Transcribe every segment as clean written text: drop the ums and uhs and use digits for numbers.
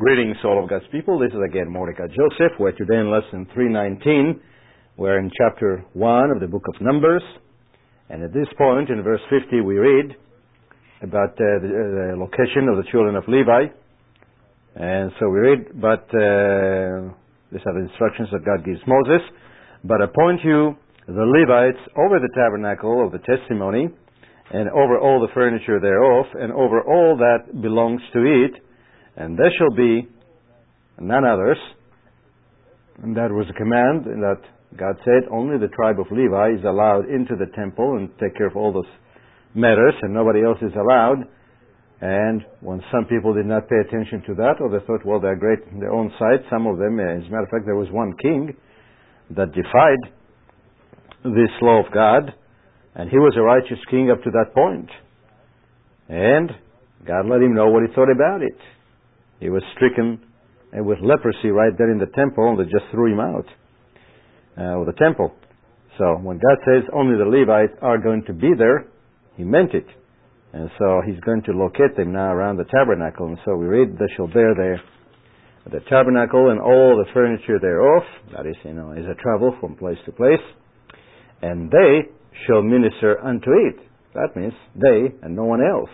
Greetings, all of God's people. This is again Mordecai Joseph. We're today in lesson 319. We're in chapter 1 of the book of Numbers. And at this point, in verse 50, we read about the location of the children of Levi. And so we read, these are the instructions that God gives Moses. But appoint you the Levites over the tabernacle of the testimony, and over all the furniture thereof, and over all that belongs to it. And there shall be none others. And that was a command that God said only the tribe of Levi is allowed into the temple and take care of all those matters, and nobody else is allowed. And when some people did not pay attention to that, or they thought, well, they're great in their own sight, some of them, as a matter of fact, there was one king that defied this law of God, and he was a righteous king up to that point. And God let him know what he thought about it. He was stricken with leprosy right there in the temple, and they just threw him out of the temple. So when God says only the Levites are going to be there, he meant it. And so he's going to locate them now around the tabernacle. And so we read, they shall bear the tabernacle and all the furniture thereof. That is, as a travel from place to place. And they shall minister unto it. That means they and no one else.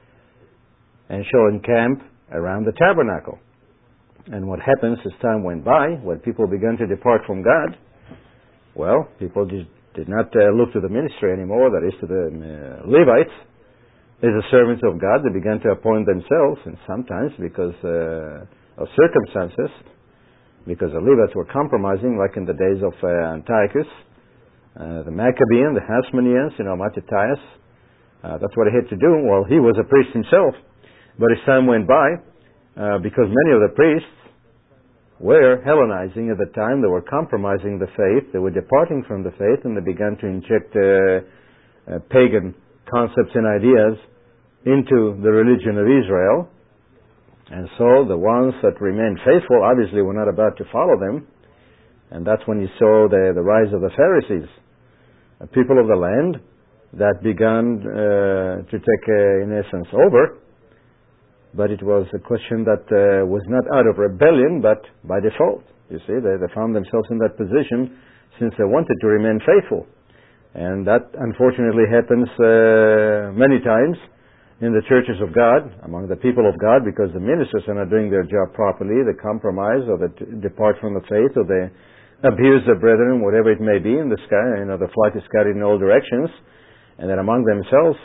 And shall encamp around the tabernacle. And what happens as time went by, when people began to depart from God, well, people just did not look to the ministry anymore, that is to the Levites, as the servants of God. They began to appoint themselves, and sometimes because of circumstances, because the Levites were compromising, like in the days of Antiochus, the Maccabean, the Hasmoneans, Mattathias, that's what he had to do. Well, he was a priest himself. But as time went by, because many of the priests were Hellenizing at the time, they were compromising the faith, they were departing from the faith, and they began to inject pagan concepts and ideas into the religion of Israel. And so the ones that remained faithful obviously were not about to follow them. And that's when you saw the rise of the Pharisees, people of the land that began to take, in essence, over. But it was a question that was not out of rebellion, but by default. You see, they found themselves in that position since they wanted to remain faithful. And that, unfortunately, happens many times in the churches of God, among the people of God, because the ministers are not doing their job properly. They compromise, or they depart from the faith, or they abuse their brethren, whatever it may be in the sky. The flight is scattered in all directions. And then among themselves,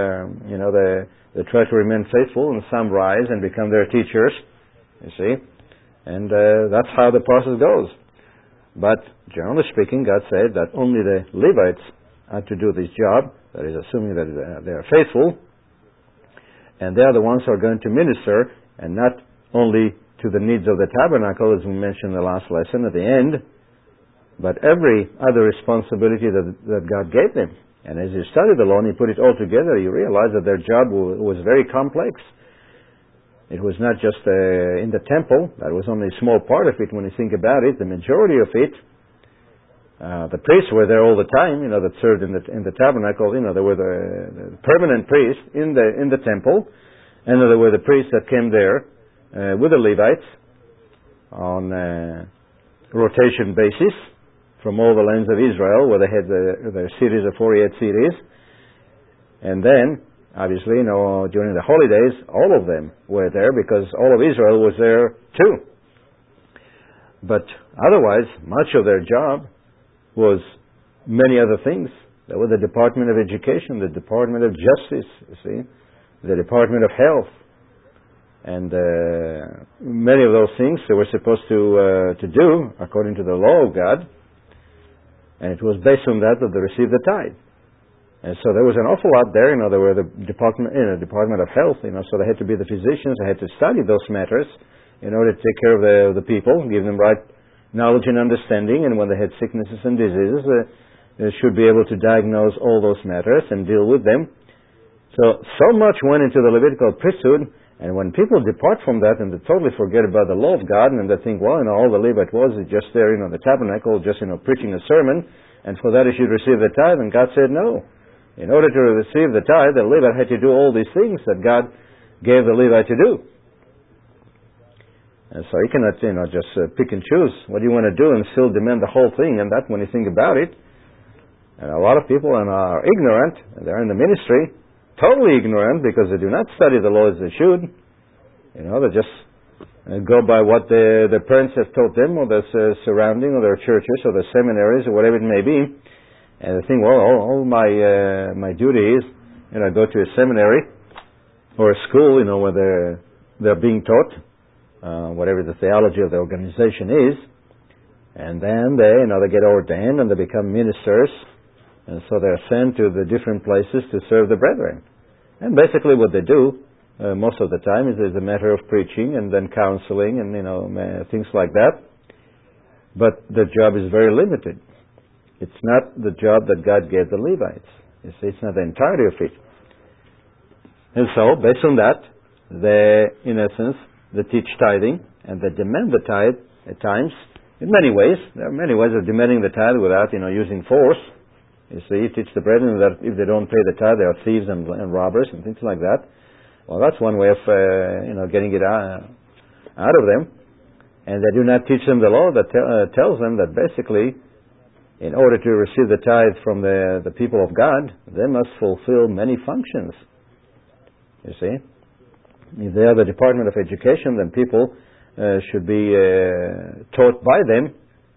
they try to remain faithful, and some rise and become their teachers, you see. And that's how the process goes. But generally speaking, God said that only the Levites are to do this job, that is, assuming that they are faithful, and they are the ones who are going to minister, and not only to the needs of the tabernacle, as we mentioned in the last lesson at the end, but every other responsibility that God gave them. And as you study the law and you put it all together, you realize that their job was very complex. It was not just in the temple. That was only a small part of it when you think about it. The majority of it, the priests were there all the time, that served in the tabernacle. There were the permanent priests in the temple, and there were the priests that came there with the Levites on a rotation basis from all the lands of Israel, where they had their cities of 48 cities. And then, obviously, during the holidays, all of them were there, because all of Israel was there too. But otherwise, much of their job was many other things. There was the Department of Education, the Department of Justice, you see, the Department of Health. And many of those things they were supposed to do according to the law of God. And it was based on that they received the tithe. And so there was an awful lot there. There were the Department of Health, so they had to be the physicians. They had to study those matters in order to take care of the people, give them right knowledge and understanding. And when they had sicknesses and diseases, they should be able to diagnose all those matters and deal with them. So much went into the Levitical priesthood. And when people depart from that and they totally forget about the law of God, and they think, well, all the Levite was is just there, the tabernacle, just, preaching a sermon, and for that he should receive the tithe. And God said no. In order to receive the tithe, the Levite had to do all these things that God gave the Levite to do. And so you cannot, just pick and choose what you want to do and still demand the whole thing. And that, when you think about it, and a lot of people are ignorant, and they're in the ministry, totally ignorant, because they do not study the law as they should. They just go by what their parents have taught them, or their surrounding, or their churches, or their seminaries, or whatever it may be. And they think, well, all my duty is, go to a seminary or a school, where they're being taught whatever the theology of the organization is, and then they get ordained and they become ministers, and so they're sent to the different places to serve the brethren. And basically, what they do most of the time is a matter of preaching and then counseling and things like that. But the job is very limited. It's not the job that God gave the Levites. You see, it's not the entirety of it. And so, based on that, they, in essence, they teach tithing, and they demand the tithe at times in many ways. There are many ways of demanding the tithe without, using force. You see, you teach the brethren that if they don't pay the tithe, they are thieves and robbers and things like that. Well, that's one way of, getting it out of them. And they do not teach them the law that tells them that basically, in order to receive the tithe from the people of God, they must fulfill many functions. You see? If they are the Department of Education, then people should be taught by them,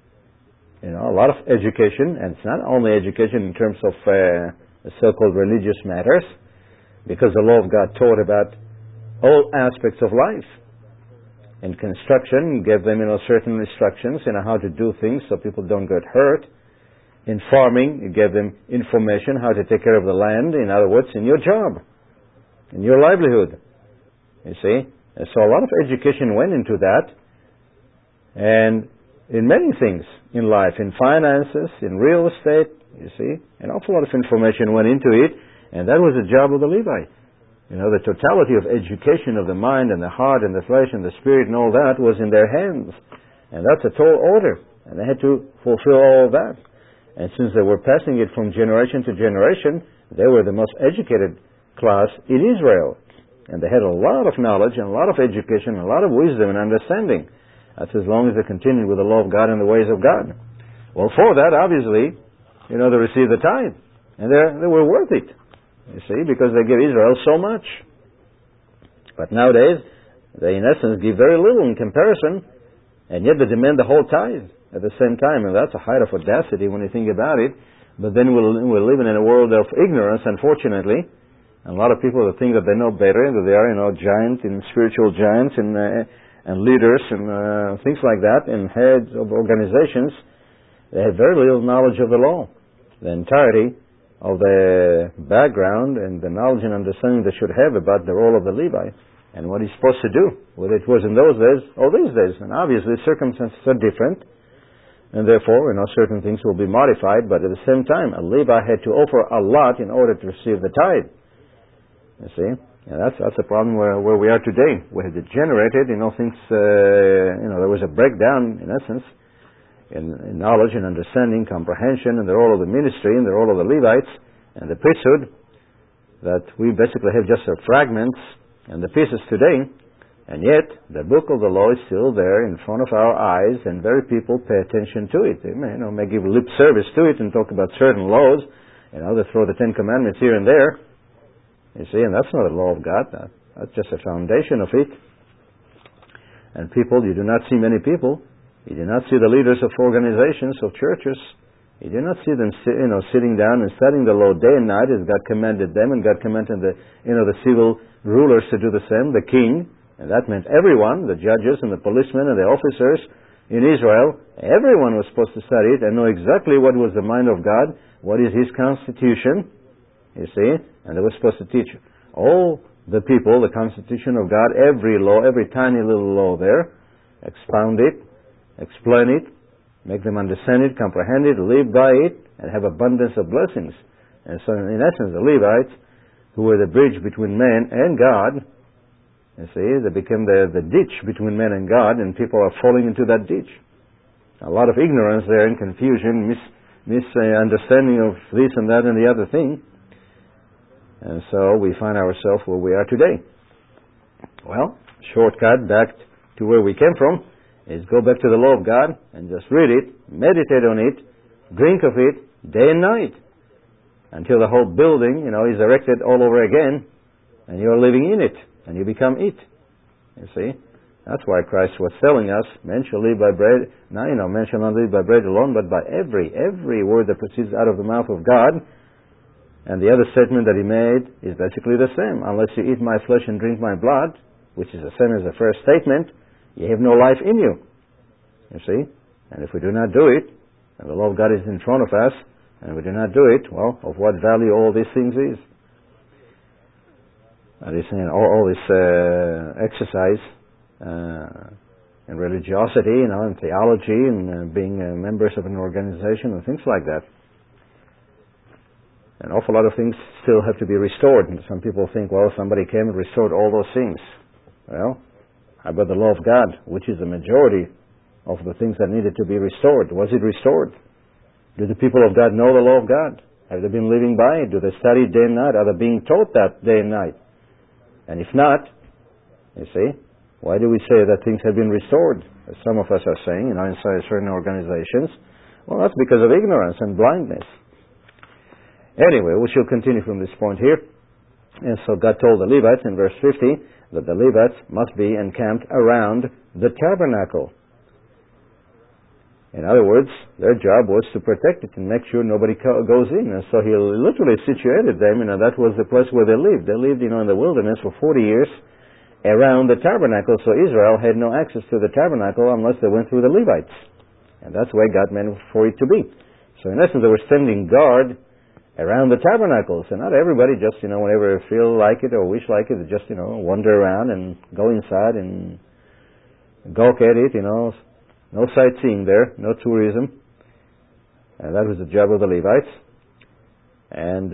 a lot of education, and it's not only education in terms of so-called religious matters, because the law of God taught about all aspects of life. In construction, gave them, certain instructions, how to do things so people don't get hurt. In farming, it gave them information how to take care of the land, in other words, in your job, in your livelihood. You see? And so a lot of education went into that, and in many things in life, in finances, in real estate, you see, an awful lot of information went into it, and that was the job of the Levite. The totality of education of the mind and the heart and the flesh and the spirit and all that was in their hands. And that's a tall order, and they had to fulfill all of that. And since they were passing it from generation to generation, they were the most educated class in Israel. And they had a lot of knowledge and a lot of education and a lot of wisdom and understanding. That's as long as they continued with the law of God and the ways of God. Well, for that, obviously, they received the tithe. And they were worth it, you see, because they gave Israel so much. But nowadays, they in essence give very little in comparison, and yet they demand the whole tithe at the same time. And that's a height of audacity when you think about it. But then we're living in a world of ignorance, unfortunately. And a lot of people that think that they know better, that they are, giants and spiritual giants and leaders and things like that, and heads of organizations, they have very little knowledge of the law. The entirety of the background and the knowledge and understanding they should have about the role of the Levite and what he's supposed to do, whether it was in those days or these days. And obviously circumstances are different, and therefore, certain things will be modified, but at the same time, a Levite had to offer a lot in order to receive the tithe. You see, and that's a problem where we are today. We have degenerated, things. There was a breakdown, in essence, in knowledge and understanding, comprehension, and the role of the ministry, and the role of the Levites, and the priesthood. That we basically have just fragments and the pieces today, and yet the book of the law is still there in front of our eyes, and very people pay attention to it. They may give lip service to it and talk about certain laws. They throw the Ten Commandments here and there. You see, and that's not a law of God. That's just a foundation of it. And people, you do not see many people. You do not see the leaders of organizations, of churches. You do not see them, sitting down and studying the law day and night as God commanded them, and God commanded the civil rulers to do the same, the king, and that meant everyone, the judges and the policemen and the officers in Israel. Everyone was supposed to study it and know exactly what was the mind of God, what is His constitution. You see, and they were supposed to teach all the people the constitution of God, every law, every tiny little law there, expound it, explain it, make them understand it, comprehend it, live by it, and have abundance of blessings. And so, in essence, the Levites, who were the bridge between man and God, you see, they became the ditch between man and God, and people are falling into that ditch. A lot of ignorance there and confusion, misunderstanding of this and that and the other thing. And so we find ourselves where we are today. Well, shortcut back to where we came from is go back to the law of God and just read it, meditate on it, drink of it day and night until the whole building, is erected all over again and you're living in it and you become it. You see? That's why Christ was telling us, man shall live by bread. Now, man shall not live by bread alone, but by every word that proceeds out of the mouth of God. And the other statement that he made is basically the same. Unless you eat my flesh and drink my blood, which is the same as the first statement, you have no life in you. You see? And if we do not do it, and the law of God is in front of us, and we do not do it, well, of what value all these things is? All this exercise and religiosity, and theology, and being members of an organization, and things like that. An awful lot of things still have to be restored. And some people think, well, somebody came and restored all those things. Well, how about the law of God, which is the majority of the things that needed to be restored? Was it restored? Do the people of God know the law of God? Have they been living by it? Do they study day and night? Are they being taught that day and night? And if not, you see, why do we say that things have been restored, as some of us are saying, inside certain organizations? Well, that's because of ignorance and blindness. Anyway, we shall continue from this point here. And so God told the Levites in verse 50 that the Levites must be encamped around the tabernacle. In other words, their job was to protect it and make sure nobody goes in. And so he literally situated them, that was the place where they lived. They lived, in the wilderness for 40 years around the tabernacle, so Israel had no access to the tabernacle unless they went through the Levites. And that's where God meant for it to be. So in essence, they were standing guard around the tabernacles. And not everybody just, whenever they feel like it or wish like it, they just, wander around and go inside and gawk at it, No sightseeing there, no tourism. And that was the job of the Levites. And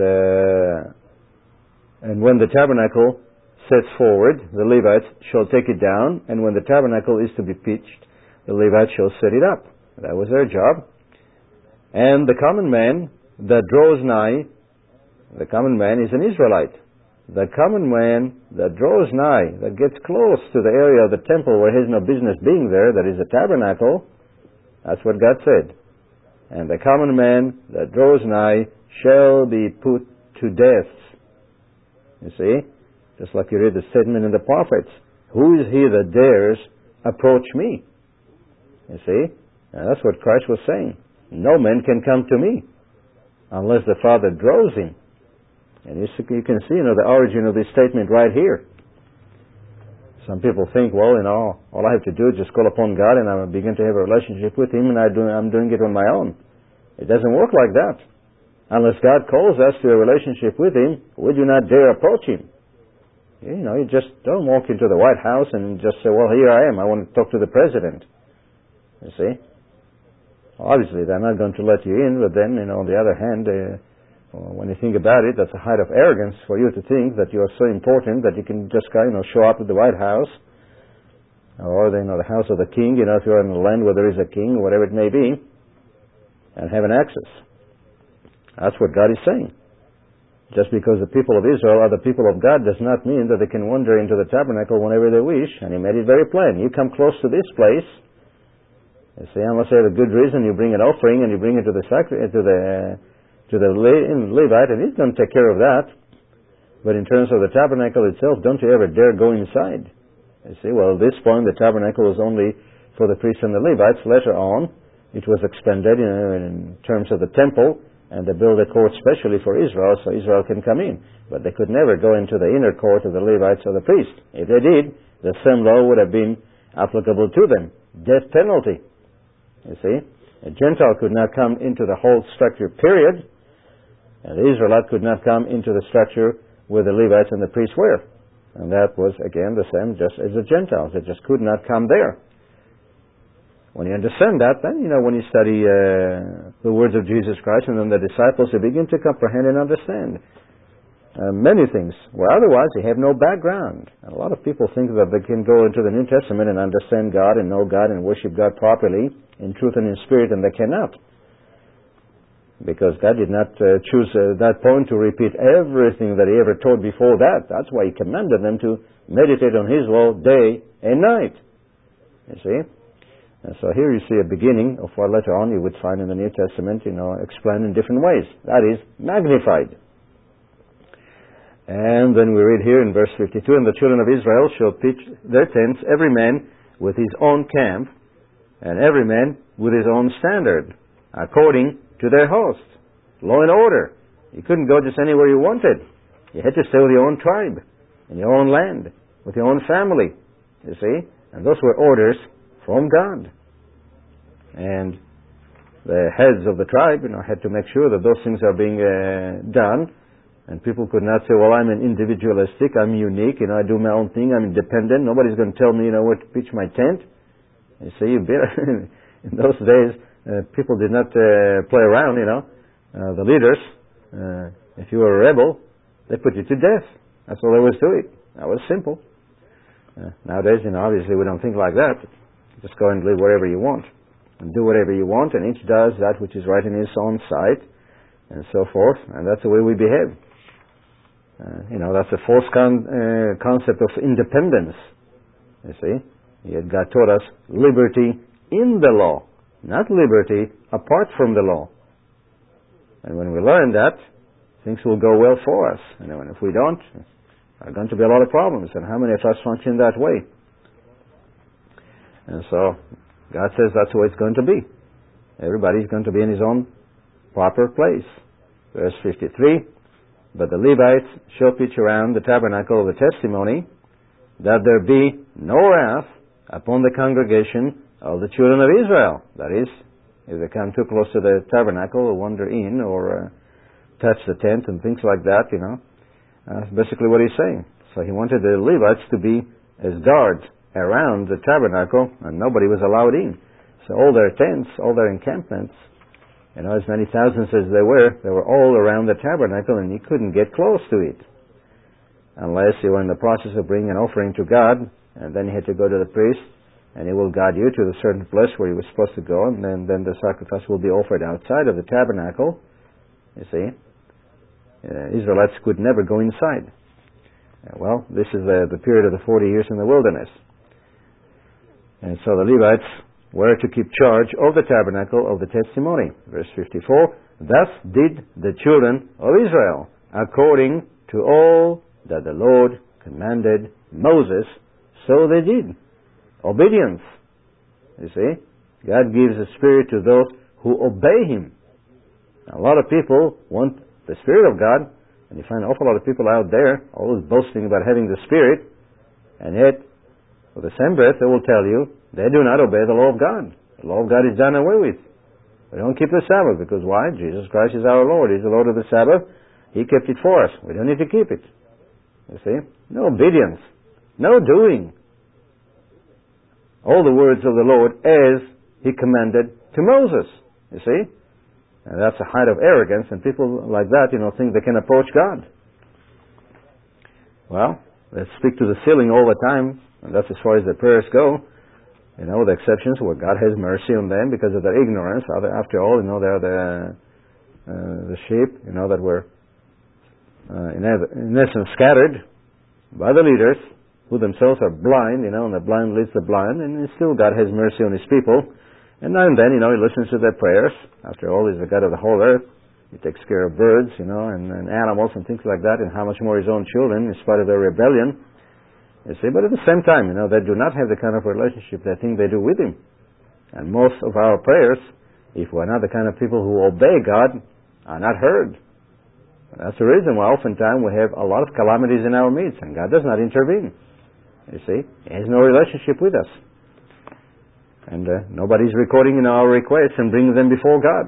when the tabernacle sets forward, the Levites shall take it down, and when the tabernacle is to be pitched, the Levites shall set it up. That was their job. And the common man that draws nigh, the common man is an Israelite. The common man that draws nigh, that gets close to the area of the temple where he has no business being there, that is the tabernacle, that's what God said. And the common man that draws nigh shall be put to death. You see? Just like you read the statement in the prophets. Who is he that dares approach me? You see? And that's what Christ was saying. No man can come to me unless the Father draws him. And you can see, the origin of this statement right here. Some people think, well, all I have to do is just call upon God and I begin to have a relationship with Him, and I'm doing it on my own. It doesn't work like that. Unless God calls us to a relationship with Him, we do not dare approach Him. You just don't walk into the White House and just say, well, here I am. I want to talk to the President. You see? Obviously, they're not going to let you in, but then, on the other hand, when you think about it, that's a height of arrogance for you to think that you are so important that you can just show up at the White House or the house of the king, if you're in a land where there is a king, whatever it may be, and have an access. That's what God is saying. Just because the people of Israel are the people of God does not mean that they can wander into the tabernacle whenever they wish, and He made it very plain. You come close to this place, you see, unless you have a good reason, you bring an offering and you bring it to the Levite, and he's going to take care of that. But in terms of the tabernacle itself, don't you ever dare go inside. You see, well, at this point, the tabernacle was only for the priests and the Levites. Later on, it was expanded in terms of the temple, and they built a court specially for Israel, so Israel can come in. But they could never go into the inner court of the Levites or the priests. If they did, the same law would have been applicable to them. Death penalty. You see? A Gentile could not come into the whole structure, period. And the Israelite could not come into the structure where the Levites and the priests were. And that was, again, the same just as the Gentiles. They just could not come there. When you understand that, then, when you study the words of Jesus Christ and then the disciples, you begin to comprehend and understand many things, where otherwise you have no background. And a lot of people think that they can go into the New Testament and understand God and know God and worship God properly in truth and in spirit, and they cannot. Because God did not choose that point to repeat everything that He ever taught before that. That's why He commanded them to meditate on His law day and night. You see? And so here you see a beginning of what later on you would find in the New Testament, explained in different ways. That is, magnified. And then we read here in verse 52, and the children of Israel shall pitch their tents, every man with his own camp, and every man with his own standard, according to their host. Law and order. You couldn't go just anywhere you wanted. You had to stay with your own tribe, in your own land, with your own family, you see? And those were orders from God. And the heads of the tribe, had to make sure that those things are being done. And people could not say, well, I'm an individualistic, I'm unique, I do my own thing, I'm independent, nobody's going to tell me, where to pitch my tent. You see, in those days, people did not play around, the leaders, if you were a rebel, they put you to death. That's all there was to it. That was simple. Nowadays, obviously we don't think like that. Just go and live wherever you want and do whatever you want, and each does that which is right in his own sight, and so forth, and that's the way we behave. That's a false concept of independence. You see, yet God taught us liberty in the law, not liberty apart from the law. And when we learn that, things will go well for us. And if we don't, there are going to be a lot of problems. And how many of us function that way? And so God says that's the way it's going to be. Everybody's going to be in his own proper place. Verse 53, but the Levites shall pitch around the tabernacle of the testimony, that there be no wrath upon the congregation of the children of Israel. That is, if they come too close to the tabernacle or wander in or touch the tent and things like that, that's basically what he's saying. So he wanted the Levites to be as guards around the tabernacle, and nobody was allowed in. So all their tents, all their encampments, as many thousands as they were all around the tabernacle, and you couldn't get close to it unless you were in the process of bringing an offering to God, and then you had to go to the priest, and he will guide you to the certain place where you were supposed to go, and then the sacrifice will be offered outside of the tabernacle. You see, Israelites could never go inside. Well, this is the period of the 40 years in the wilderness. And so the Levites were to keep charge of the tabernacle of the testimony. Verse 54, thus did the children of Israel, according to all that the Lord commanded Moses, so they did. Obedience. You see, God gives a spirit to those who obey Him. Now, a lot of people want the Spirit of God, and you find an awful lot of people out there always boasting about having the Spirit, and yet, with the same breath, they will tell you they do not obey the law of God. The law of God is done away with. We don't keep the Sabbath, because why? Jesus Christ is our Lord. He's the Lord of the Sabbath. He kept it for us. We don't need to keep it. You see? No obedience. No doing. All the words of the Lord as He commanded to Moses. You see? And that's a height of arrogance, and people like that, think they can approach God. Well, they speak to the ceiling all the time, and that's as far as their prayers go. The exceptions where God has mercy on them because of their ignorance. After all, they're the sheep, that were in essence scattered by the leaders, who themselves are blind, and the blind leads the blind, and still God has mercy on His people. And now and then, He listens to their prayers. After all, He's the God of the whole earth. He takes care of birds, and animals and things like that, and how much more His own children, in spite of their rebellion. You see, but at the same time, they do not have the kind of relationship they think they do with Him. And most of our prayers, if we're not the kind of people who obey God, are not heard. That's the reason why oftentimes we have a lot of calamities in our midst, and God does not intervene. You see, He has no relationship with us. And nobody's recording our requests and bringing them before God.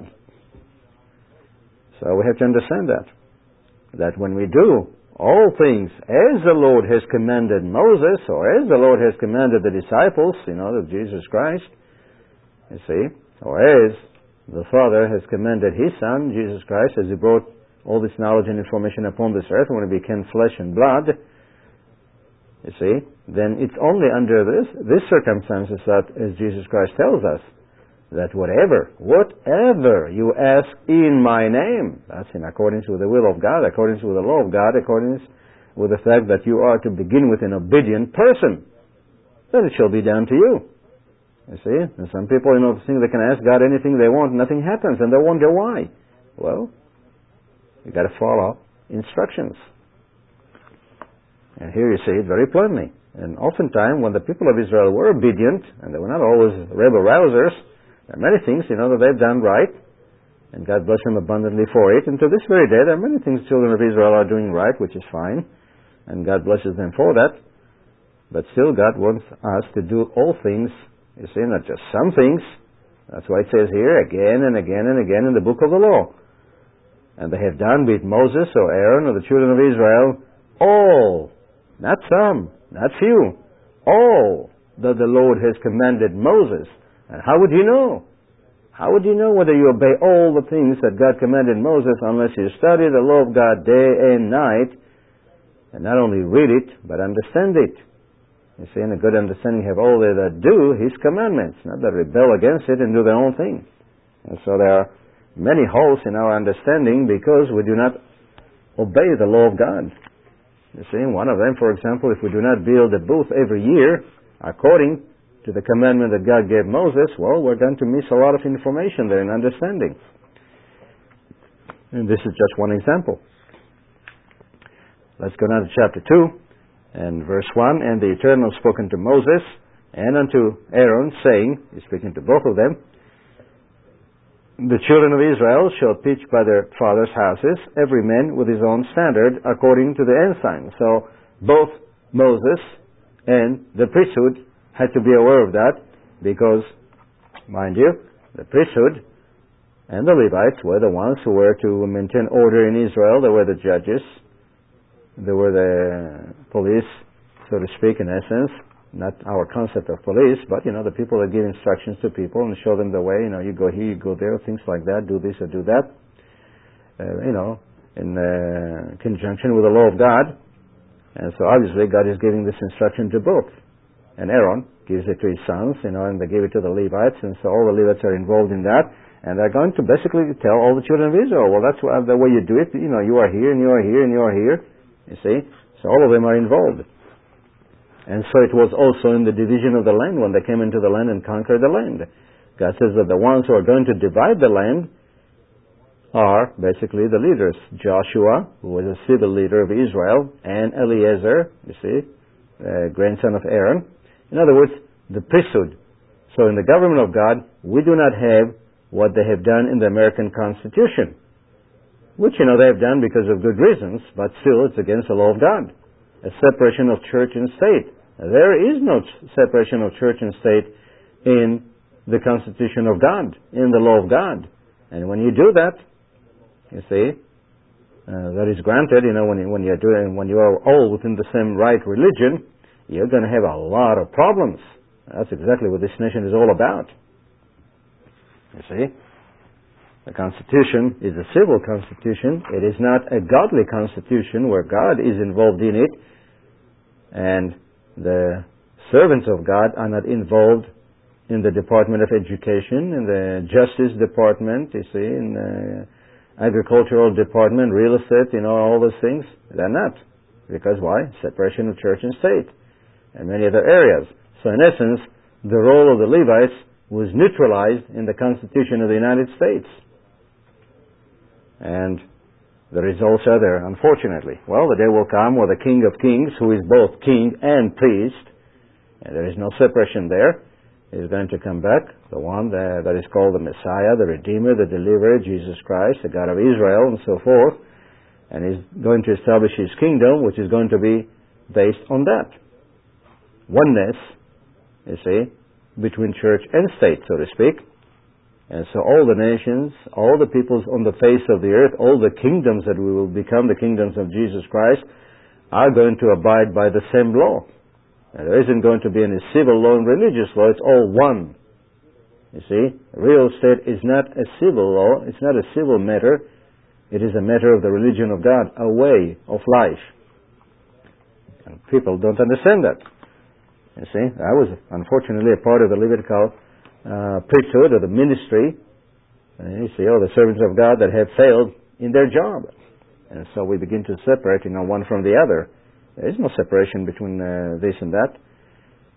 So we have to understand that when we do all things as the Lord has commanded Moses, or as the Lord has commanded the disciples, of Jesus Christ, you see, or as the Father has commanded His Son, Jesus Christ, as He brought all this knowledge and information upon this earth when He became flesh and blood, you see, then it's only under this circumstances that, as Jesus Christ tells us, that whatever you ask in my name, that's in accordance with the will of God, accordance with the law of God, accordance with the fact that you are to begin with an obedient person, then it shall be done to you. You see? And some people, think they can ask God anything they want, nothing happens, and they wonder why. Well, you got to follow instructions. And here you see it very plainly. And oftentimes, when the people of Israel were obedient, and they were not always rebel-rousers, there are many things, that they've done right, and God bless them abundantly for it. And to this very day, there are many things children of Israel are doing right, which is fine, and God blesses them for that. But still, God wants us to do all things, you see, not just some things. That's why it says here again and again and again in the book of the law. And they have done, be it Moses or Aaron or the children of Israel, all, not some, not few, all that the Lord has commanded Moses. And how would you know? How would you know whether you obey all the things that God commanded Moses unless you study the law of God day and night, and not only read it, but understand it? You see, in a good understanding have all they that do His commandments, not that rebel against it and do their own thing. And so there are many holes in our understanding because we do not obey the law of God. You see, one of them, for example, if we do not build a booth every year according to the commandment that God gave Moses, well, we're going to miss a lot of information there in understanding. And this is just one example. Let's go now to chapter 2. And verse 1, and the Eternal spoke unto Moses and unto Aaron, saying, He's speaking to both of them, the children of Israel shall pitch by their fathers' houses, every man with his own standard, according to the ensign. So both Moses and the priesthood had to be aware of that, because, mind you, the priesthood and the Levites were the ones who were to maintain order in Israel. They were the judges. They were the police, so to speak, in essence. Not our concept of police, but, the people that give instructions to people and show them the way. You go here, you go there, things like that, do this or do that. In conjunction with the law of God. And so obviously God is giving this instruction to both. And Aaron gives it to his sons, and they give it to the Levites, and so all the Levites are involved in that. And they're going to basically tell all the children of Israel, well, that's the way you do it. You are here, and you are here, and you are here. You see? So all of them are involved. And so it was also in the division of the land when they came into the land and conquered the land. God says that the ones who are going to divide the land are basically the leaders. Joshua, who was a civil leader of Israel, and Eleazar, grandson of Aaron. In other words, the priesthood. So in the government of God, we do not have what they have done in the American Constitution, which, they have done because of good reasons, but still it's against the law of God. A separation of church and state. There is no separation of church and state in the Constitution of God, in the law of God. And when you do that, you see, that is granted, when you are all within the same right religion, you're going to have a lot of problems. That's exactly what this nation is all about. You see? The Constitution is a civil constitution. It is not a godly constitution where God is involved in it, and the servants of God are not involved in the Department of Education, in the Justice Department, in the Agricultural Department, real estate, all those things. They're not. Because why? Separation of church and state, and many other areas. So in essence, the role of the Levites was neutralized in the Constitution of the United States. And the results are there, unfortunately. Well, the day will come where the King of Kings, who is both king and priest, and there is no separation there, is going to come back, the one that is called the Messiah, the Redeemer, the Deliverer, Jesus Christ, the God of Israel, and so forth, and he's going to establish his kingdom, which is going to be based on that. Oneness, between church and state, so to speak. And so all the nations, all the peoples on the face of the earth, all the kingdoms that we will become the kingdoms of Jesus Christ, are going to abide by the same law. And there isn't going to be any civil law and religious law. It's all one. You see, real estate is not a civil law. It's not a civil matter. It is a matter of the religion of God, a way of life. And people don't understand that. You see, I was unfortunately a part of the Levitical priesthood or the ministry. And you see, the servants of God that have failed in their job. And so we begin to separate, one from the other. There is no separation between this and that.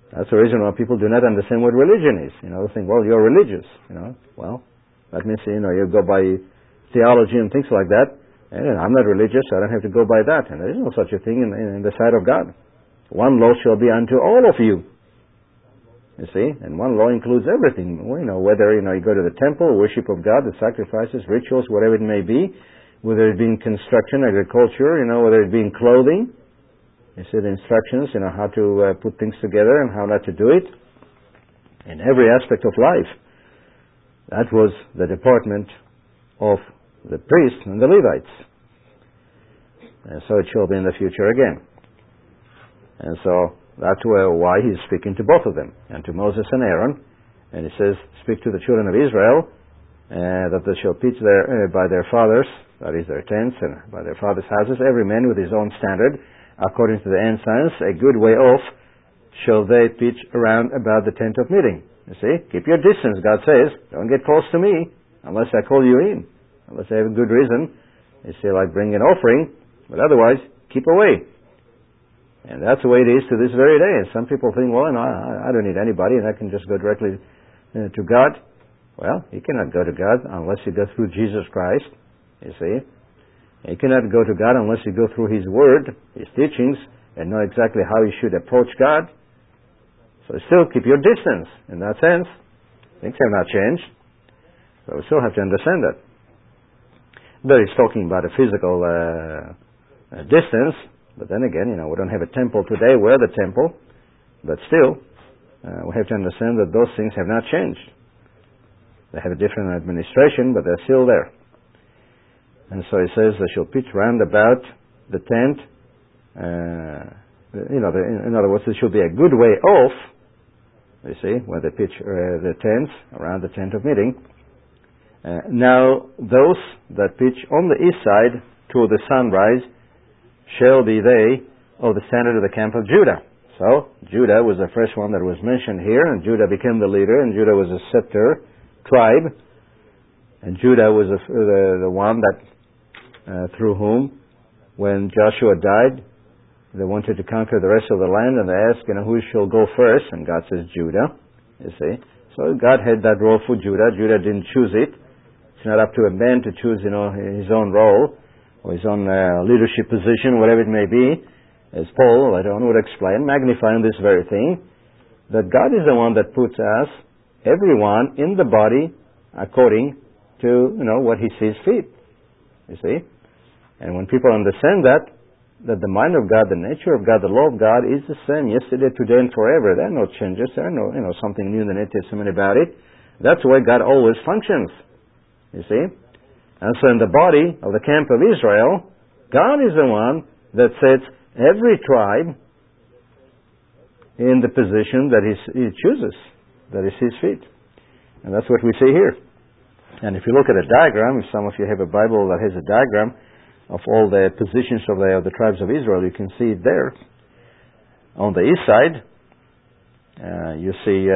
That's the reason why people do not understand what religion is. They think, well, you're religious. Well, that means, you go by theology and things like that. And I'm not religious, so I don't have to go by that. And there is no such a thing in the sight of God. One law shall be unto all of you. You see? And one law includes everything. Whether, you go to the temple, worship of God, the sacrifices, rituals, whatever it may be, whether it be in construction, agriculture, whether it be in clothing. You see the instructions, how to put things together and how not to do it. In every aspect of life. That was the department of the priests and the Levites. And so it shall be in the future again. And so that's why he's speaking to both of them, and to Moses and Aaron. And he says, speak to the children of Israel, that they shall pitch by their fathers, that is their tents, and by their fathers' houses, every man with his own standard, according to the ensigns, a good way off shall they pitch around about the tent of meeting. You see, keep your distance, God says. Don't get close to me, unless I call you in. Unless I have a good reason. You see, like bring an offering, but otherwise, keep away. And that's the way it is to this very day. And some people think, well, I don't need anybody, and I can just go directly to God. Well, you cannot go to God unless you go through Jesus Christ, you see. You cannot go to God unless you go through His Word, His teachings, and know exactly how you should approach God. So still keep your distance, in that sense. Things have not changed. So we still have to understand that. But it's talking about a physical distance. But then again, we don't have a temple today. We're the temple. But still, we have to understand that those things have not changed. They have a different administration, but they're still there. And so he says, they shall pitch round about the tent. In other words, there should be a good way off, you see, where they pitch the tents, around the tent of meeting. Now those that pitch on the east side toward the sunrise shall be they of the standard of the camp of Judah. So Judah was the first one that was mentioned here, and Judah became the leader, and Judah was a scepter tribe, and Judah was the one that through whom, when Joshua died, they wanted to conquer the rest of the land, and they asked, who shall go first? And God says Judah. You see, so God had that role for Judah. Judah didn't choose it. It's not up to a man to choose, his own role or his own leadership position, whatever it may be. As Paul later on would explain, magnifying this very thing, that God is the one that puts us, everyone, in the body according to, what He sees fit. You see? And when people understand that the mind of God, the nature of God, the law of God is the same yesterday, today, and forever. There are no changes. There are no, something new in the New Testament about it. That's the way God always functions. You see? And so in the body of the camp of Israel, God is the one that sets every tribe in the position that He chooses, that He sees fit. And that's what we see here. And if you look at a diagram, if some of you have a Bible that has a diagram of all the positions of the tribes of Israel, you can see it there. On the east side, you see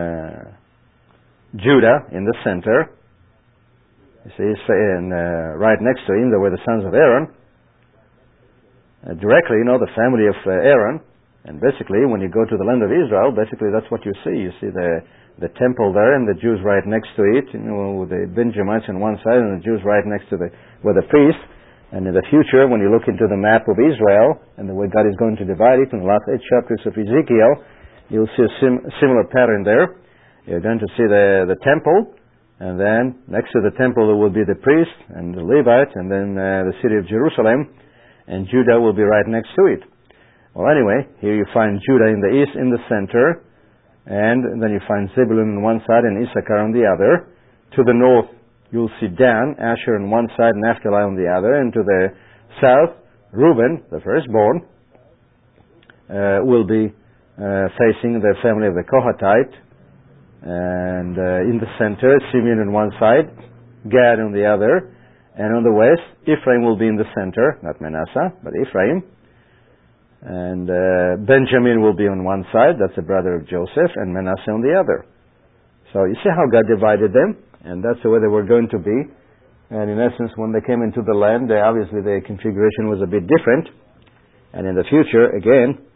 Judah in the center. You see, and right next to him there were the sons of Aaron. Directly, the family of Aaron. And basically, when you go to the land of Israel, basically that's what you see. You see the temple there, and the Jews right next to it. With the Benjamites on one side, and the Jews right next to where the priests. And in the future, when you look into the map of Israel and the way God is going to divide it in the last 8 chapters of Ezekiel, you'll see a similar pattern there. You're going to see the temple. And then, next to the temple, there will be the priest and the Levite, and then the city of Jerusalem, and Judah will be right next to it. Well, anyway, here you find Judah in the east, in the center, and then you find Zebulun on one side and Issachar on the other. To the north, you'll see Dan, Asher on one side, and Naphtali on the other. And to the south, Reuben, the firstborn, will be facing the family of the Kohathite. And in the center, Simeon on one side, Gad on the other, and on the west, Ephraim will be in the center, not Manasseh, but Ephraim. And Benjamin will be on one side, that's the brother of Joseph, and Manasseh on the other. So you see how God divided them, and that's the way they were going to be. And in essence, when they came into the land, obviously the configuration was a bit different. And in the future, again,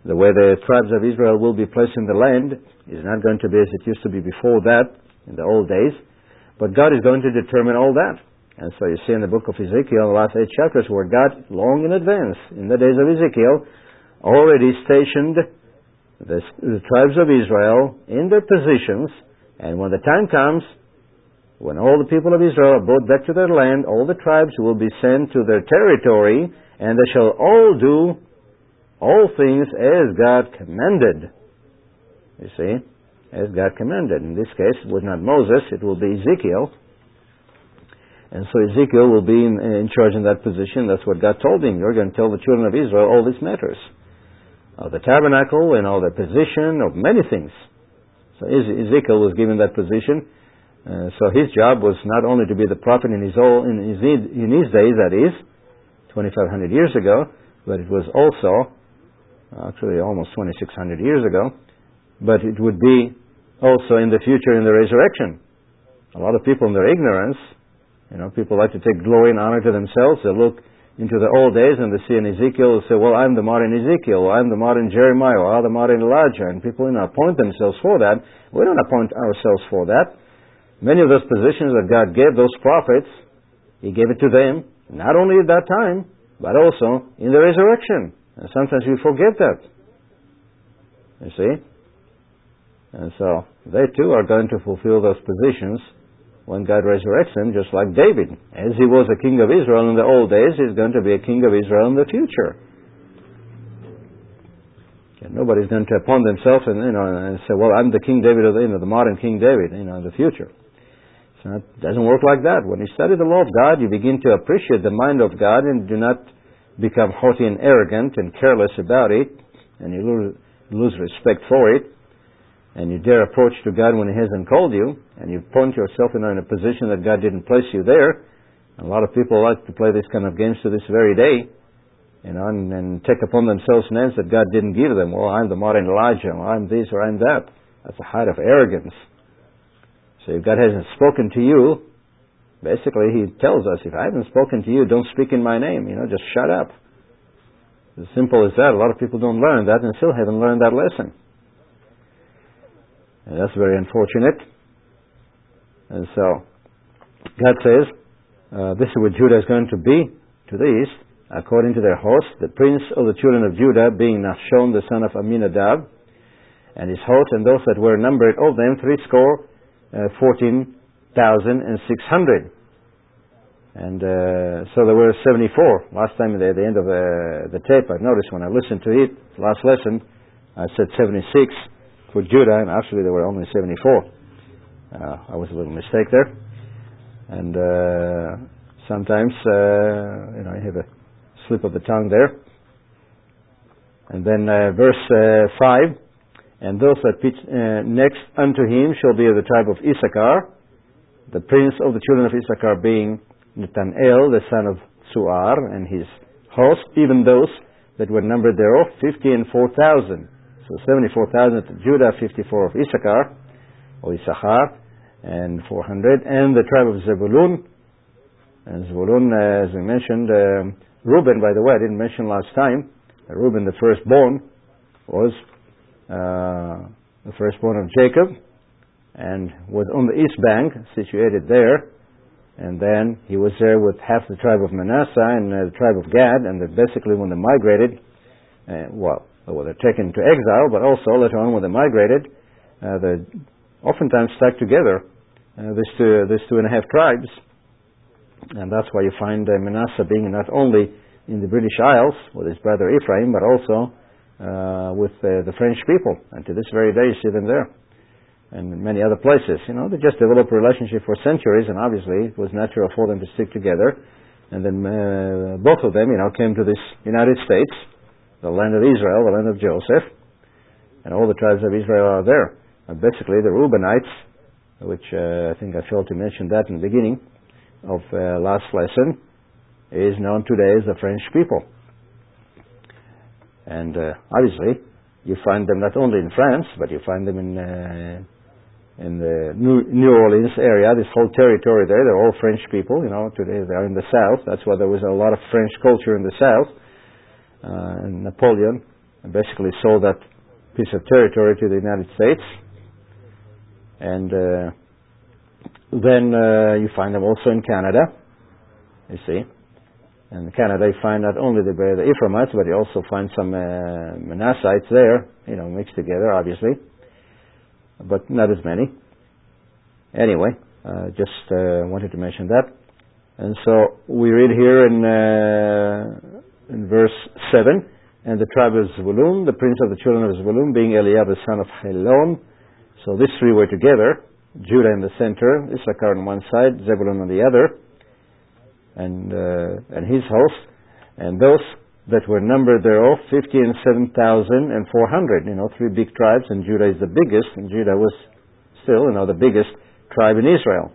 the way the tribes of Israel will be placed in the land is not going to be as it used to be before that, in the old days. But God is going to determine all that. And so you see in the book of Ezekiel, the last 8 chapters, where God, long in advance, in the days of Ezekiel, already stationed the tribes of Israel in their positions, and when the time comes, when all the people of Israel are brought back to their land, all the tribes will be sent to their territory, and they shall all do all things as God commanded. You see, as God commanded. In this case, it was not Moses, it will be Ezekiel. And so Ezekiel will be in charge in that position. That's what God told him. You're going to tell the children of Israel all these matters. Of the tabernacle and all the position, of many things. So Ezekiel was given that position. So his job was not only to be the prophet in his days, that is, 2,500 years ago, but it was also, actually almost 2,600 years ago, but it would be also in the future in the resurrection. A lot of people in their ignorance, people like to take glory and honor to themselves. They look into the old days and they see in Ezekiel and say, well, I'm the modern Ezekiel, or I'm the modern Jeremiah, or I'm the modern Elijah, and people appoint themselves for that. We don't appoint ourselves for that. Many of those positions that God gave those prophets, He gave it to them, not only at that time, but also in the resurrection. And sometimes we forget that. You see? And so they too are going to fulfill those positions when God resurrects him, just like David. As he was a king of Israel in the old days, he's going to be a king of Israel in the future. And nobody's going to appoint themselves and say, well, I'm the King David of the modern King David, in the future. It doesn't work like that. When you study the law of God, you begin to appreciate the mind of God and do not become haughty and arrogant and careless about it, and you lose respect for it, and you dare approach to God when He hasn't called you, and you point yourself in a position that God didn't place you there. A lot of people like to play this kind of games to this very day, and take upon themselves names that God didn't give them. Well, I'm the modern Elijah, or I'm this, or I'm that. That's a height of arrogance. So if God hasn't spoken to you, basically He tells us, if I haven't spoken to you, don't speak in my name. Just shut up. As simple as that. A lot of people don't learn that and still haven't learned that lesson. And that's very unfortunate. And so, God says, this is what Judah is going to be to the east, according to their host, the prince of the children of Judah, being Nachshon, the son of Aminadab, and his host, and those that were numbered of them, 14,600. And so there were 74. Last time at the end of the tape, I noticed when I listened to it, last lesson, I said 76 for Judah, and actually there were only 74. I was a little mistake there. And sometimes, I have a slip of the tongue there. And then verse 5, and those that pitch next unto him shall be of the tribe of Issachar, the prince of the children of Issachar being Nathanael, the son of Suar, and his host, even those that were numbered thereof, 50 and 4,000. So 74,000 of Judah, 54 of Issachar, or Issachar, and 400. And the tribe of Zebulun. And Zebulun, as we mentioned, Reuben, by the way, I didn't mention last time, Reuben, the firstborn, was the firstborn of Jacob, and was on the east bank, situated there. And then he was there with half the tribe of Manasseh and the tribe of Gad, and basically when they migrated, they were taken to exile, but also later on when they migrated, they oftentimes stuck together, these two and a half tribes. And that's why you find Manasseh being not only in the British Isles with his brother Ephraim, but also with the French people. And to this very day you see them there. And many other places. They just developed a relationship for centuries, and obviously it was natural for them to stick together. And then both of them, came to this United States, the land of Israel, the land of Joseph, and all the tribes of Israel are there. And basically the Reubenites, which I think I failed to mention that in the beginning of last lesson, is known today as the French people. And obviously you find them not only in France, but you find them in the New Orleans area, this whole territory there. They're all French people, today they are in the South. That's why there was a lot of French culture in the South. And Napoleon and basically sold that piece of territory to the United States. And then you find them also in Canada, you see. And in Canada you find not only the Ephraimites, but you also find some Manassites there, mixed together, obviously, but not as many. Anyway, just wanted to mention that. And so we read here in verse 7, and the tribe of Zebulun, the prince of the children of Zebulun, being Eliab the son of Helon. So these three were together, Judah in the center, Issachar on one side, Zebulun on the other, and his host, and those that were numbered thereof, 57,400. Three big tribes, and Judah is the biggest, and Judah was still, the biggest tribe in Israel.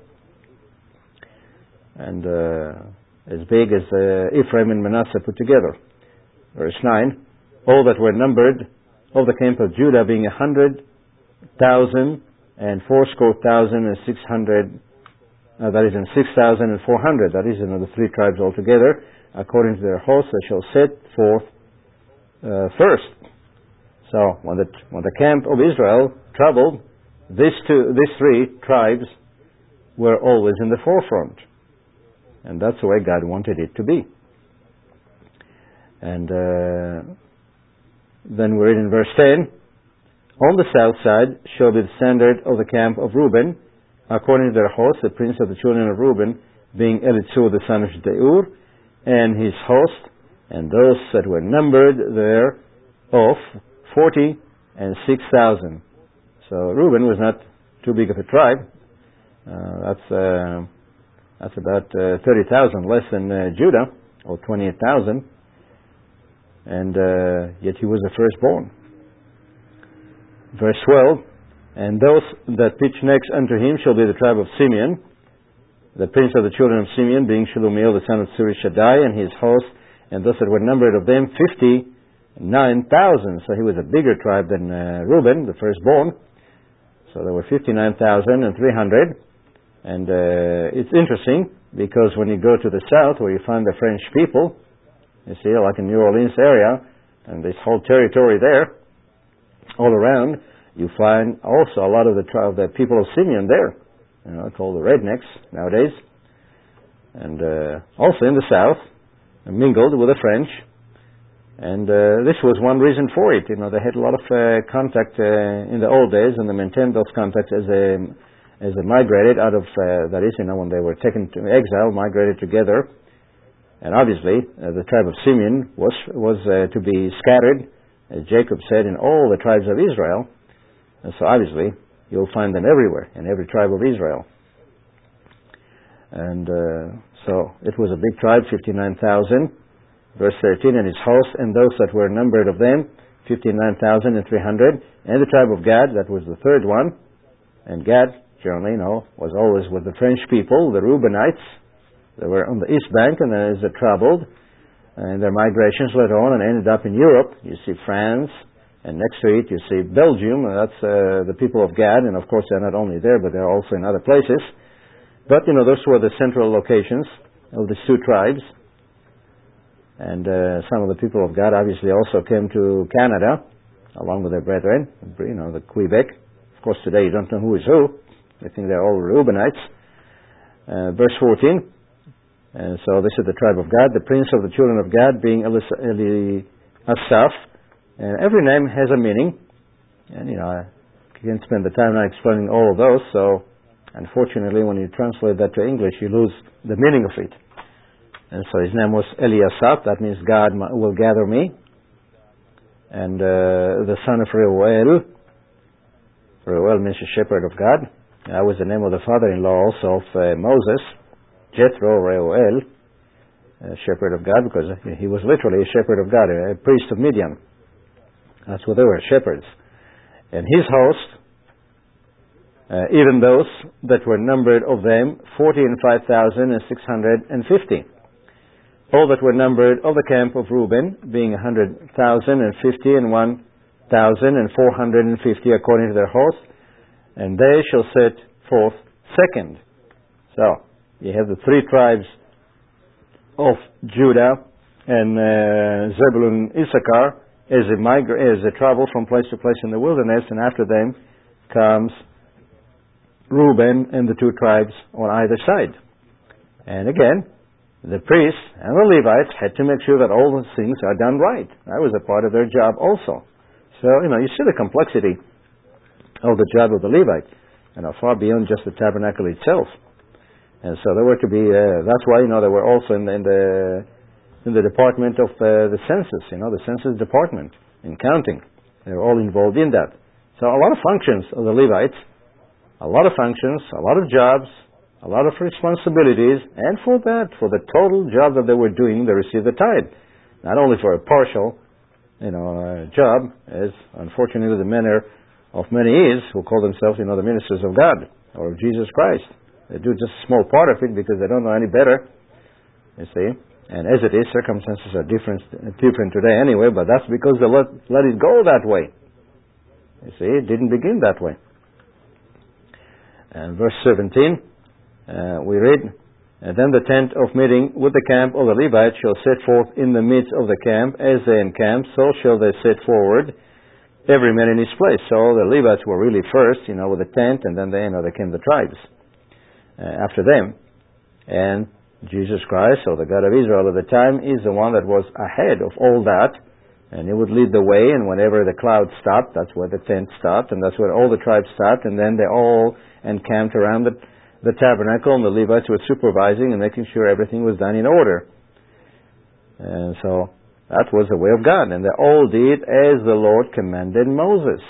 And as big as Ephraim and Manasseh put together. Verse 9, all that were numbered of the camp of Judah being 100,000 and 600, that is in 6,400. That is the three tribes altogether. According to their hosts, they shall set forth first. So when the camp of Israel traveled, these three tribes were always in the forefront. And that's the way God wanted it to be. And then we read in verse 10, on the south side shall be the standard of the camp of Reuben, according to their host, the prince of the children of Reuben, being Elitzur the son of Deur, and his host, and those that were numbered thereof, 46,000. So Reuben was not too big of a tribe. That's about 30,000 less than Judah, or 28,000. And yet he was the firstborn. Verse 12, and those that pitch next unto him shall be the tribe of Simeon, the prince of the children of Simeon, being Shelumiel the son of Surishadai, and his host, and those that were numbered of them, 59,000. So he was a bigger tribe than Reuben, the firstborn. So there were 59,300. And it's interesting, because when you go to the south, where you find the French people, you see, like in New Orleans area, and this whole territory there, all around, you find also a lot of the people of Simeon there, called the rednecks nowadays, and also in the south, mingled with the French. And this was one reason for it. They had a lot of contact in the old days, and they maintained those contacts as they migrated out of, that is, when they were taken to exile, migrated together. And obviously, the tribe of Simeon was to be scattered, as Jacob said, in all the tribes of Israel. And so obviously, you'll find them everywhere, in every tribe of Israel. And so it was a big tribe, 59,000. Verse 13, and his host, and those that were numbered of them, 59,300. And the tribe of Gad, that was the third one. And Gad, generally, was always with the French people, the Reubenites. They were on the east bank, and as they traveled, and their migrations led on and ended up in Europe. You see France, and next to it you see Belgium, and that's the people of Gad, and of course they're not only there, but they're also in other places. But, those were the central locations of the two tribes. And some of the people of Gad obviously also came to Canada, along with their brethren, the Quebec. Of course, today you don't know who is who. They think they're all Reubenites. Verse 14, and so this is the tribe of Gad, the prince of the children of Gad, being Eliasaph. And every name has a meaning. And, I can't spend the time now explaining all of those, so unfortunately when you translate that to English, you lose the meaning of it. And so his name was Eliasaph, that means God will gather me. And the son of Reuel. Reuel means a shepherd of God. That was the name of the father-in-law also of Moses, Jethro, Reuel, shepherd of God, because he was literally a shepherd of God, a priest of Midian. That's what they were, shepherds. And his host, even those that were numbered of them, 45,650. All that were numbered of the camp of Reuben, being 100,050 and 1,450 according to their host, and they shall set forth second. So, you have the three tribes of Judah and Zebulun, Issachar, as they travel from place to place in the wilderness, and after them comes Reuben and the two tribes on either side. And again, the priests and the Levites had to make sure that all those things are done right. That was a part of their job also. So, you see the complexity of the job of the Levite, far beyond just the tabernacle itself. And so there were to be, that's why, they were also in the department of the census, the census department, in counting. They were all involved in that. So a lot of functions of the Levites, a lot of functions, a lot of jobs, a lot of responsibilities, and for the total job that they were doing, they received the tithe. Not only for a partial, job, as unfortunately the manner of many is, who call themselves, the ministers of God, or of Jesus Christ. They do just a small part of it because they don't know any better, you see. And as it is, circumstances are different today anyway, but that's because they let it go that way. You see, it didn't begin that way. And verse 17, we read, "And then the tent of meeting with the camp of the Levites shall set forth in the midst of the camp. As they encamp, so shall they set forward, every man in his place." So the Levites were really first, with the tent, and then they came the tribes after them. And Jesus Christ, or the God of Israel at the time, is the one that was ahead of all that, and He would lead the way, and whenever the cloud stopped, that's where the tent stopped, and that's where all the tribes stopped, and then they all encamped around the tabernacle, and the Levites were supervising and making sure everything was done in order. And so that was the way of God, and they all did as the Lord commanded Moses.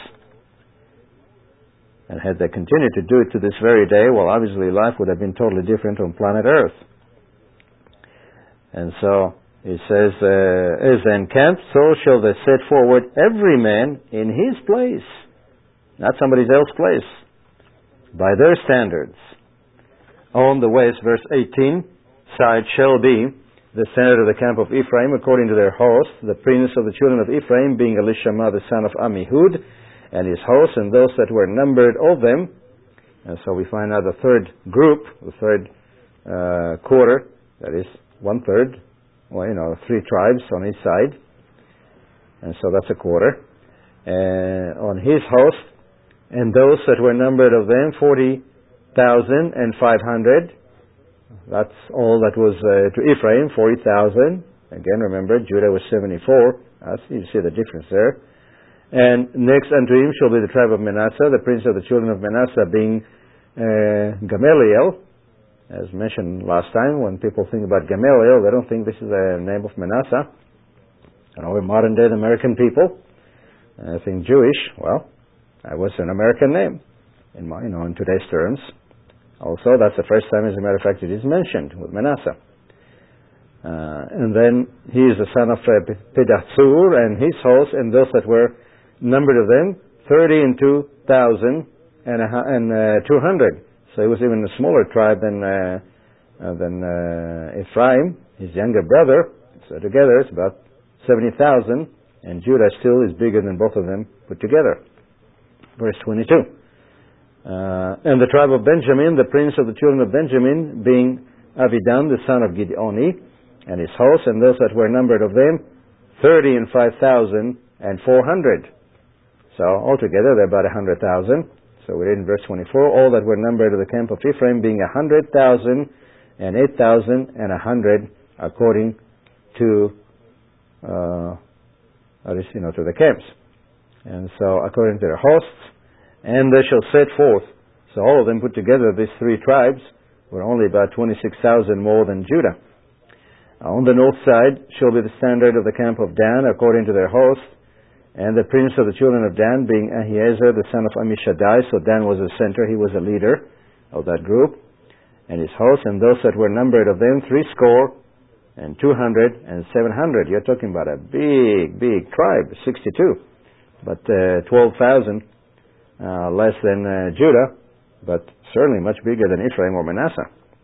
And had they continued to do it to this very day, well, obviously life would have been totally different on planet Earth. And so it says, "As they encamp, so shall they set forward every man in his place," not somebody else's place, "by their standards. On the west," verse 18, "side shall be the standard of the camp of Ephraim, according to their host, the prince of the children of Ephraim, being Elishama the son of Ammihud, and his host, and those that were numbered of them." And so we find out the third group, the third quarter, that is 1/3, 3 tribes on each side, and so that's a quarter. On his host, and those that were numbered of them, 40,500. That's all that was to Ephraim, 40,000. Again, remember, Judah was 74. You see the difference there. "And next unto him shall be the tribe of Manasseh, the prince of the children of Manasseh being Gamaliel." As mentioned last time, when people think about Gamaliel, they don't think this is the name of Manasseh. We're modern-day American people. I think Jewish, well, that was an American name in today's terms. Also, that's the first time, as a matter of fact, it is mentioned with Manasseh. And then he is the son of Pedahzur, and his host, and those that were numbered of them, 32,200. So he was even a smaller tribe than Ephraim, his younger brother. So together it's about 70,000, and Judah still is bigger than both of them put together. Verse 22. "And the tribe of Benjamin, the prince of the children of Benjamin, being Avidan, the son of Gideoni, and his host, and those that were numbered of them, 35,400. So altogether they're about 100,000. So we read in verse 24, "All that were numbered of the camp of Ephraim, being 100,000 and 8,100, according to to the camps. And so according to their hosts, and they shall set forth." So all of them put together, these 3 tribes, were only about 26,000 more than Judah. "On the north side shall be the standard of the camp of Dan, according to their host, and the prince of the children of Dan, being Ahiezer, the son of Ammishaddai." So Dan was the center, he was a leader of that group. "And his host, and those that were numbered of them, 62,200 and 700. You're talking about a big tribe, 62. But 12,000 less than Judah, but certainly much bigger than Ephraim or Manasseh.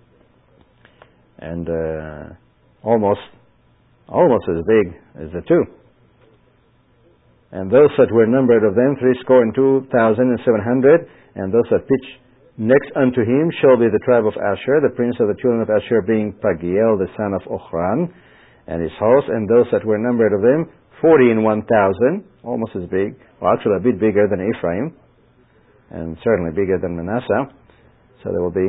And almost as big as the 2. "And those that were numbered of them, 62,700, and those that pitched next unto him shall be the tribe of Asher, the prince of the children of Asher being Pagiel, the son of Ochran, and his host, and those that were numbered of them, 40 in 1,000, almost as big. Well, actually a bit bigger than Ephraim, and certainly bigger than Manasseh. So there will be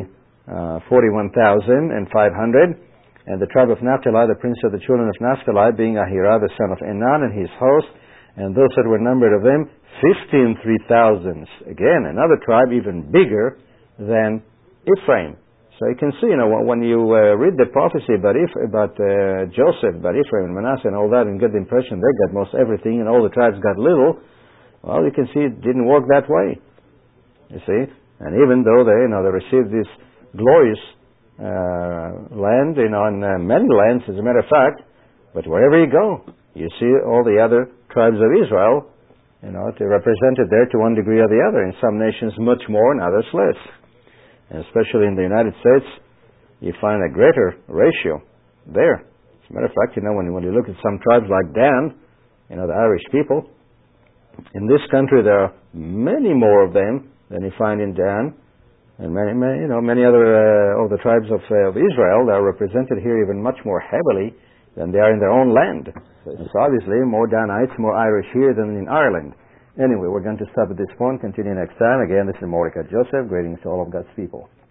41,500. And the tribe of Naphtali, the prince of the children of Naphtali, being Ahira, the son of Enan, and his host, and those that were numbered of them, 15 3,000s. Again, another tribe even bigger than Ephraim. So you can see, when you read the prophecy about Joseph, about Ephraim and Manasseh and all that, and get the impression they got most everything and all the tribes got little, well, you can see it didn't work that way. You see? And even though they received this glorious land, on many lands, as a matter of fact, but wherever you go, you see all the other tribes of Israel, they're represented there to one degree or the other. In some nations much more, in others less. And especially in the United States, you find a greater ratio there. As a matter of fact, when you look at some tribes like Dan, the Irish people, in this country there are many more of them than you find in Dan, and many other of the tribes of Israel that are represented here even much more heavily than they are in their own land. So it's obviously more Danites, more Irish here than in Ireland. Anyway, we're going to stop at this point, continue next time. Again, this is Mordecai Joseph, greetings to all of God's people.